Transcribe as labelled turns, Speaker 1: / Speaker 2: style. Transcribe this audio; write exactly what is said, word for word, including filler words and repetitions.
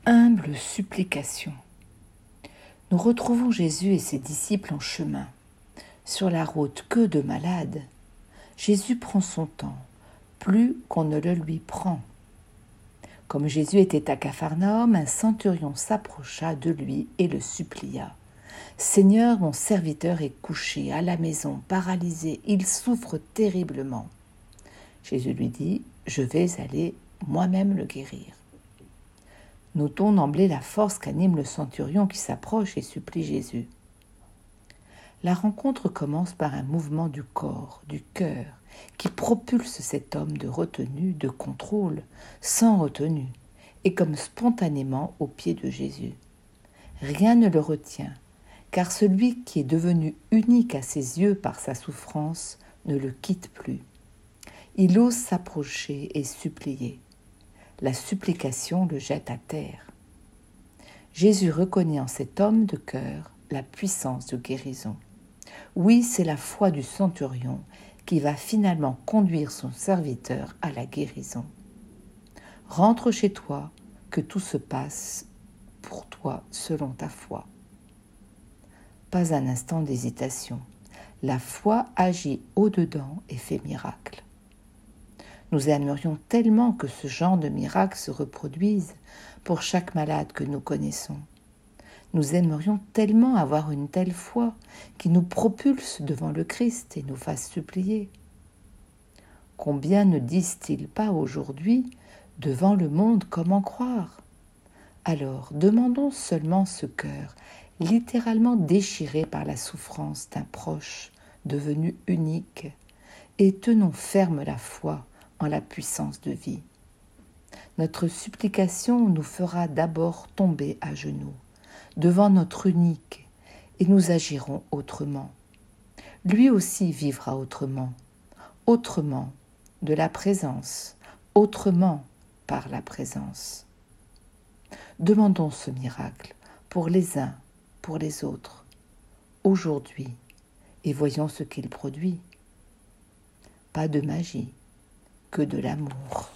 Speaker 1: Humble supplication. Nous retrouvons Jésus et ses disciples en chemin. Sur la route, que de malades. Jésus prend son temps, plus qu'on ne le lui prend. Comme Jésus était à Capharnaüm, un centurion s'approcha de lui et le supplia. « Seigneur, mon serviteur est couché à la maison, paralysé, il souffre terriblement. » Jésus lui dit « Je vais aller moi-même le guérir. » Notons d'emblée la force qu'anime le centurion qui s'approche et supplie Jésus. La rencontre commence par un mouvement du corps, du cœur, qui propulse cet homme de retenue, de contrôle, sans retenue, et comme spontanément aux pieds de Jésus. Rien ne le retient, car celui qui est devenu unique à ses yeux par sa souffrance ne le quitte plus. Il ose s'approcher et supplier. La supplication le jette à terre. Jésus reconnaît en cet homme de cœur la puissance de guérison. Oui, c'est la foi du centurion qui va finalement conduire son serviteur à la guérison. Rentre chez toi, que tout se passe pour toi selon ta foi. Pas un instant d'hésitation. La foi agit au-dedans et fait miracle. Nous aimerions tellement que ce genre de miracle se reproduise pour chaque malade que nous connaissons. Nous aimerions tellement avoir une telle foi qui nous propulse devant le Christ et nous fasse supplier. Combien ne disent-ils pas aujourd'hui devant le monde comment croire? Alors, demandons seulement ce cœur, littéralement déchiré par la souffrance d'un proche devenu unique, et tenons ferme la foi en la puissance de vie. Notre supplication nous fera d'abord tomber à genoux, devant notre unique, et nous agirons autrement. Lui aussi vivra autrement, autrement de la présence, autrement par la présence. Demandons ce miracle pour les uns, pour les autres, aujourd'hui, et voyons ce qu'il produit. Pas de magie, que de l'amour.